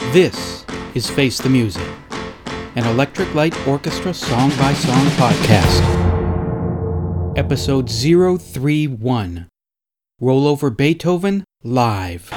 This is Face the Music, an Electric Light Orchestra song-by-song podcast. Episode 031, Roll Over Beethoven Live.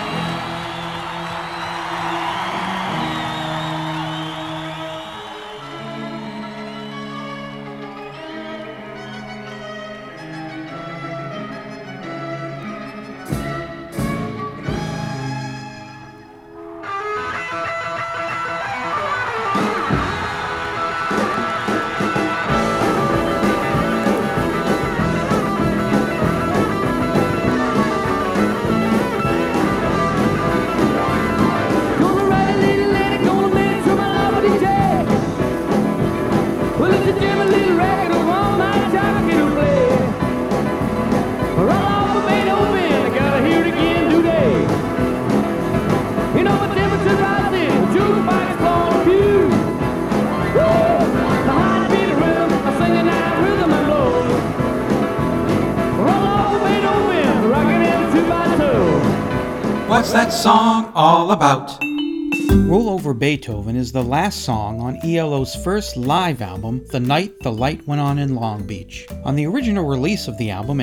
What's that song all about? Roll Over Beethoven is the last song on ELO's first live album, The Night the Light Went On in Long Beach. On the original release of the album in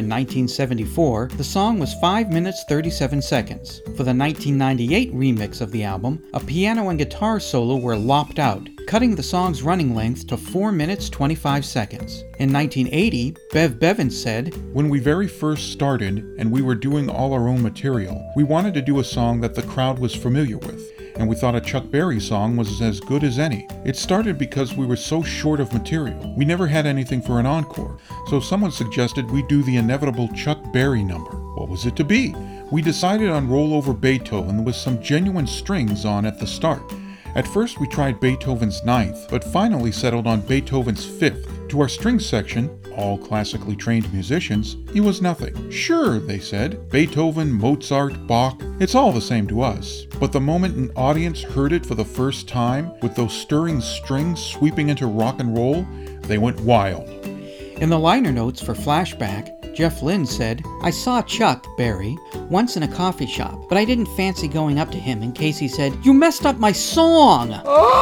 1974, the song was 5 minutes 37 seconds. For the 1998 remix of the album, a piano and guitar solo were lopped out, cutting the song's running length to 4 minutes 25 seconds. In 1980, Bev Bevan said, "When we very first started and we were doing all our own material, we wanted to do a song that the crowd was familiar with, and we thought a Chuck Berry song was as good as any. It started because we were so short of material. We never had anything for an encore, so someone suggested we do the inevitable Chuck Berry number. What was it to be? We decided on Roll Over Beethoven with some genuine strings on at the start. At first we tried Beethoven's Ninth, but finally settled on Beethoven's Fifth. To our strings section, all classically trained musicians, he was nothing. Sure, they said, Beethoven, Mozart, Bach, it's all the same to us. But the moment an audience heard it for the first time, with those stirring strings sweeping into rock and roll, they went wild." In the liner notes for Flashback, Jeff Lynne said, "I saw Chuck Berry once in a coffee shop, but I didn't fancy going up to him in case he said, 'You messed up my song!'"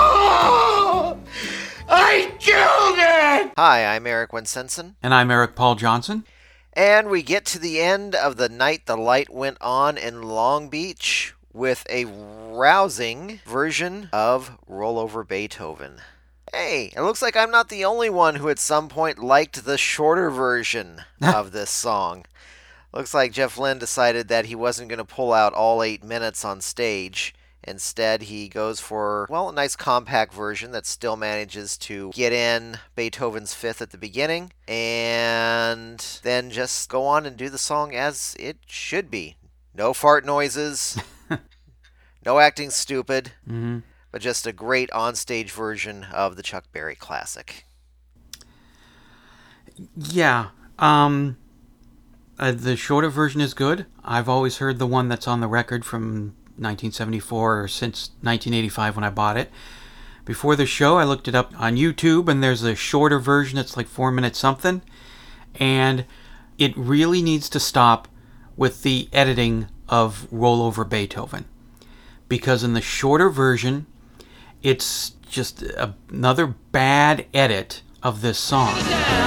Oh! I killed it! Hi, I'm Eric Winsenson. And I'm Eric Paul Johnson. And we get to the end of The Night the Light Went On in Long Beach with a rousing version of Roll Over Beethoven. Hey, it looks like I'm not the only one who at some point liked the shorter version of this song. Looks like Jeff Lynne decided that he wasn't going to pull out all 8 minutes on stage. Instead, he goes for, well, a nice compact version that still manages to get in Beethoven's Fifth at the beginning, and then just go on and do the song as it should be. No fart noises, no acting stupid, but just a great onstage version of the Chuck Berry classic. Yeah, the shorter version is good. I've always heard the one that's on the record from 1974 or since 1985 when I bought it. Before the show, I looked it up on YouTube, and there's a shorter version that's like 4 minutes something, and it really needs to stop with the editing of Roll Over Beethoven, because in the shorter version, it's just another bad edit of this song.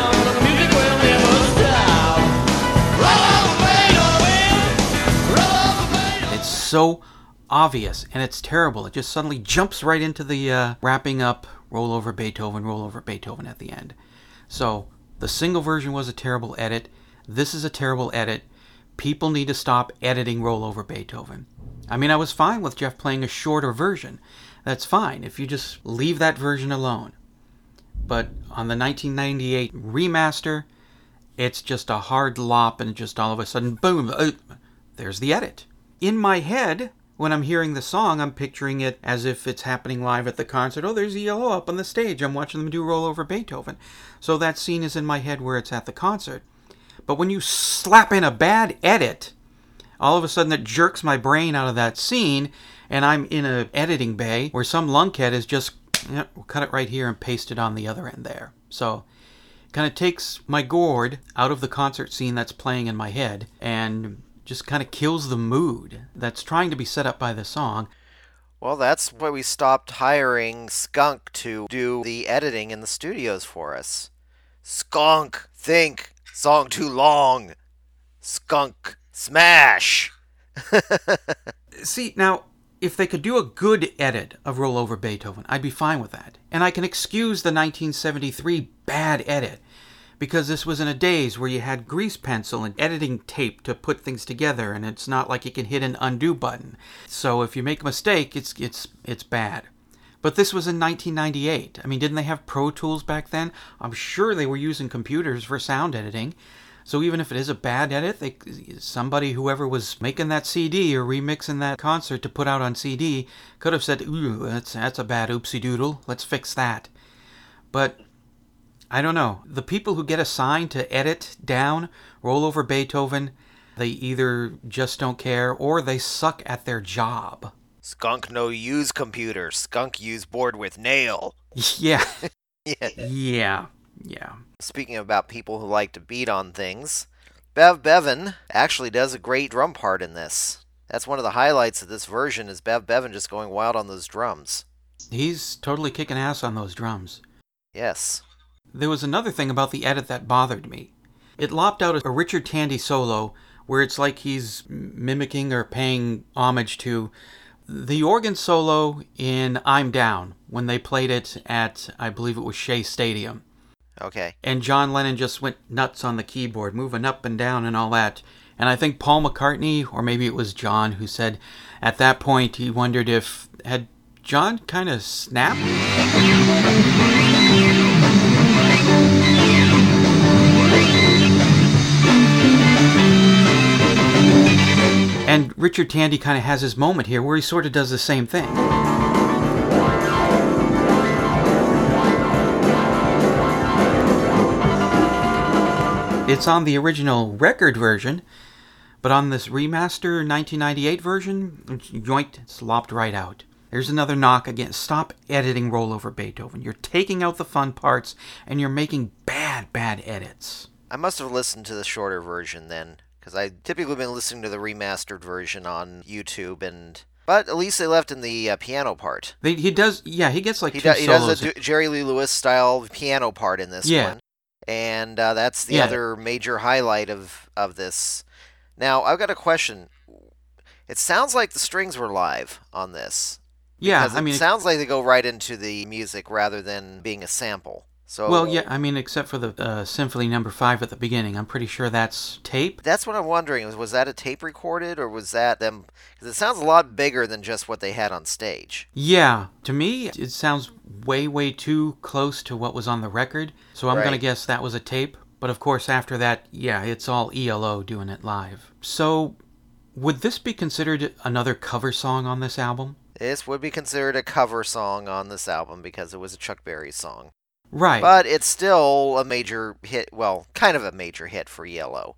It's so obvious, and it's terrible. It just suddenly jumps right into the wrapping up Roll Over Beethoven at the end. So the single version was a terrible edit. This is a terrible edit. People need to stop editing Roll Over Beethoven. I mean, I was fine with Jeff playing a shorter version. That's fine if you just leave that version alone. But on the 1998 remaster, it's just a hard lop, and just all of a sudden, boom, there's the edit. In my head, when I'm hearing the song, I'm picturing it as if it's happening live at the concert. Oh, there's ELO up on the stage. I'm watching them do Roll Over Beethoven. So that scene is in my head where it's at the concert. But when you slap in a bad edit, all of a sudden it jerks my brain out of that scene, and I'm in an editing bay where some lunkhead is just, we'll cut it right here and paste it on the other end there. So it kind of takes my gourd out of the concert scene that's playing in my head and just kind of kills the mood that's trying to be set up by the song. Well, that's why we stopped hiring Skunk to do the editing in the studios for us. Skunk, think, song too long. Skunk, smash. See, now, if they could do a good edit of Roll Over Beethoven, I'd be fine with that. And I can excuse the 1973 bad edit, because this was in a days where you had grease pencil and editing tape to put things together, and it's not like you can hit an undo button. So if you make a mistake, it's bad. But this was in 1998. I mean, didn't they have Pro Tools back then? I'm sure they were using computers for sound editing. So even if it is a bad edit, whoever was making that CD or remixing that concert to put out on CD could have said, ooh, that's a bad oopsie doodle, let's fix that. But I don't know. The people who get assigned to edit down Roll Over Beethoven, they either just don't care or they suck at their job. Skunk no use computer. Skunk use board with nail. Yeah. Yeah. Yeah. Speaking about people who like to beat on things, Bev Bevan actually does a great drum part in this. That's one of the highlights of this version is Bev Bevan just going wild on those drums. He's totally kicking ass on those drums. Yes. There was another thing about the edit that bothered me. It lopped out a Richard Tandy solo where it's like he's mimicking or paying homage to the organ solo in I'm Down when they played it at, I believe it was Shea Stadium. Okay. And John Lennon just went nuts on the keyboard, moving up and down and all that. And I think Paul McCartney, or maybe it was John, who said at that point he wondered if had John kind of snapped. And Richard Tandy kind of has his moment here where he sort of does the same thing. It's on the original record version, but on this remaster 1998 version, it's lopped right out. There's another knock again. Stop editing Roll Over Beethoven. You're taking out the fun parts, and you're making bad edits. I must have listened to the shorter version then, because I typically been listening to the remastered version on YouTube, but at least they left in the piano part. He gets like two solos. He does a Jerry Lee Lewis style piano part in this one. And that's the other major highlight of this. Now, I've got a question. It sounds like the strings were live on this. Yeah, it sounds like they go right into the music rather than being a sample. So, well, yeah, except for the Symphony No. 5 at the beginning. I'm pretty sure that's tape. That's what I'm wondering. Was that a tape recorded, or was that them? Because it sounds a lot bigger than just what they had on stage. Yeah, to me, it sounds way too close to what was on the record. So I'm going to guess that was a tape. But of course, after that, yeah, it's all ELO doing it live. So, would this be considered another cover song on this album? This would be considered a cover song on this album because it was a Chuck Berry song. Right. But it's still a major hit, well, kind of a major hit for ELO.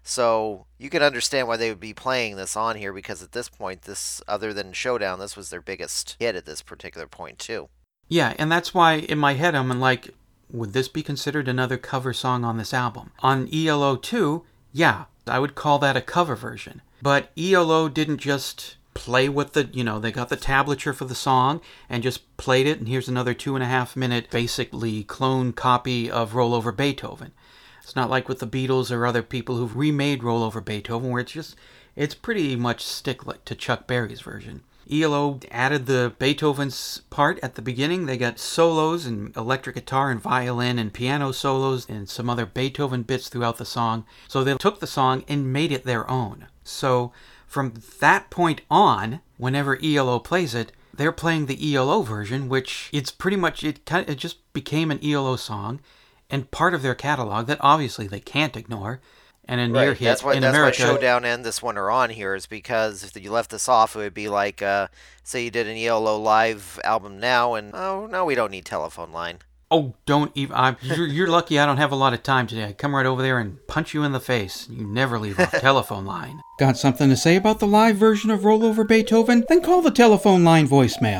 So you can understand why they would be playing this on here because at this point, this, other than Showdown, this was their biggest hit at this particular point too. Yeah, and that's why in my head I'm like, would this be considered another cover song on this album? On ELO 2, yeah, I would call that a cover version. But ELO didn't just play with they got the tablature for the song and just played it, and here's another 2.5 minute basically clone copy of Roll Over Beethoven. It's not like with the Beatles or other people who've remade Roll Over Beethoven where it's pretty much stick to Chuck Berry's version. ELO added the Beethoven's part at the beginning. They got solos and electric guitar and violin and piano solos and some other Beethoven bits throughout the song. So they took the song and made it their own. So from that point on, whenever ELO plays it, they're playing the ELO version, which it's pretty much, it just became an ELO song and part of their catalog that obviously they can't ignore. And a near hit in America. That's why Showdown and this one are on here, is because if you left this off, it would be like, say you did an ELO live album now, and oh, no, we don't need Telephone Line. Oh, don't even. You're lucky I don't have a lot of time today. I come right over there and punch you in the face. You never leave off Telephone Line. Got something to say about the live version of Roll Over Beethoven? Then call the Telephone Line voicemail.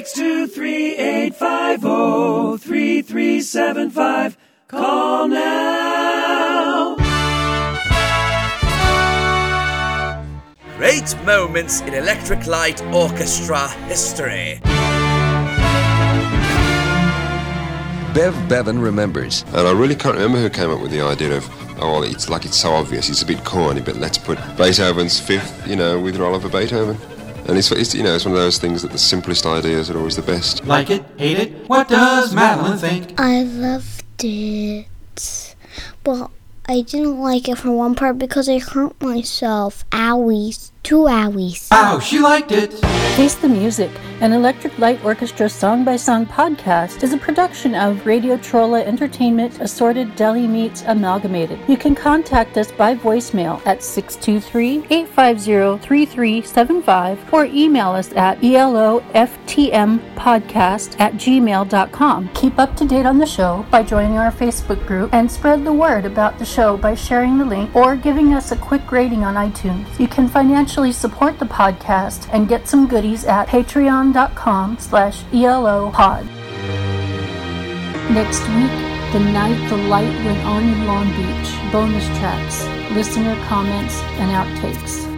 623-850-3375. Call now. great moments in Electric Light Orchestra history. Bev Bevan remembers. And I really can't remember who came up with the idea of, oh, it's so obvious, it's a bit corny, but let's put Beethoven's Fifth, with Oliver Beethoven. And it's one of those things that the simplest ideas are always the best. Like it? Hate it? What does Madeline think? I loved it. Well, I didn't like it for one part because I hurt myself. Owies. 2 owies. Wow, she liked it. Face the Music, an Electric Light Orchestra song-by-song podcast, is a production of Radio Trolla Entertainment, Assorted Deli Meats Amalgamated. You can contact us by voicemail at 623-850-3375 or email us at eloftmpodcast@gmail.com. Keep up to date on the show by joining our Facebook group and spread the word about the show by sharing the link or giving us a quick rating on iTunes. You can financially support the podcast and get some goodies at patreon.com/ELOpod. Next week, The Night the Light Went On in Long Beach, bonus tracks, listener comments, and outtakes.